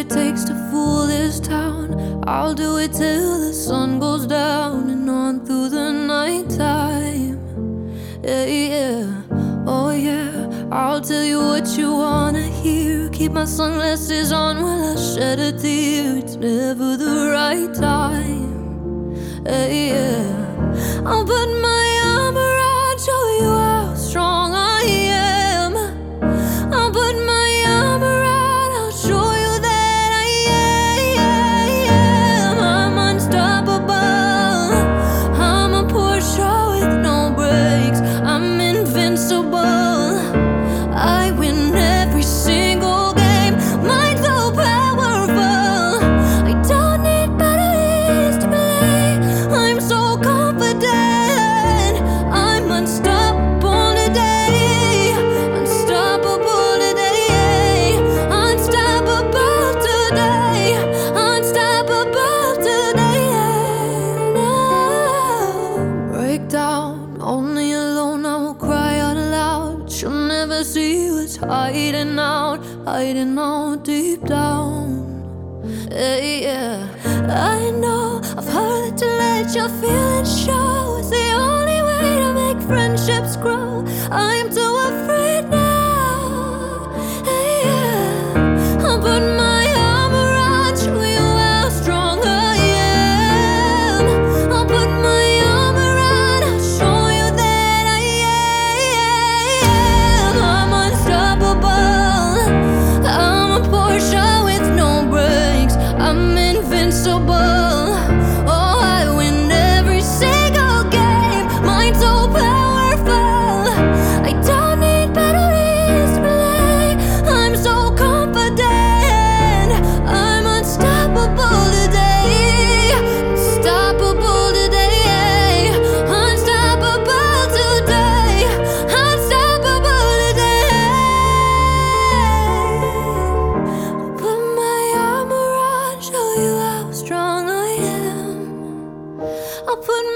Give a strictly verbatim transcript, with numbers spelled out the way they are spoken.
it takes to fool this town. I'll do it till the sun goes down and on through the nighttime. Yeah, yeah, oh yeah. I'll tell you what you wanna hear. Keep my sunglasses on while I shed a tear. It's never the right time. Yeah, yeah. I'll put my armor on, show you how strong I am. I'll put my armor on, I'll show you that I am. I'm unstoppable. I'm a Porsche with no brakes. I'm invincible. I win every single game. Mine's so powerful. I don't need batteries to play. I'm so confident. I'm unstoppable today. Unstoppable today. Unstoppable today. Unstoppable today. No. Break down, only alone I will cry out loud. She'll never see what's hiding out, hiding out deep down. Yeah, yeah. I know I've heard that to let your feelings show is the only way to make friendships grow. I'm too afraid now. Yeah, yeah. I'll put my armor on, show you how strong I am. I'll put my armor on, I'll show you that I am. I'm unstoppable. I'm a Porsche with no brakes. I'm invincible. Oh, I win every single game. Mine's so powerful. I don't need batteries to play. I'm so confident. I'm unstoppable today. Unstoppable today. Unstoppable today. Unstoppable today. I'll put my armor on, show you how strong I am. I'll put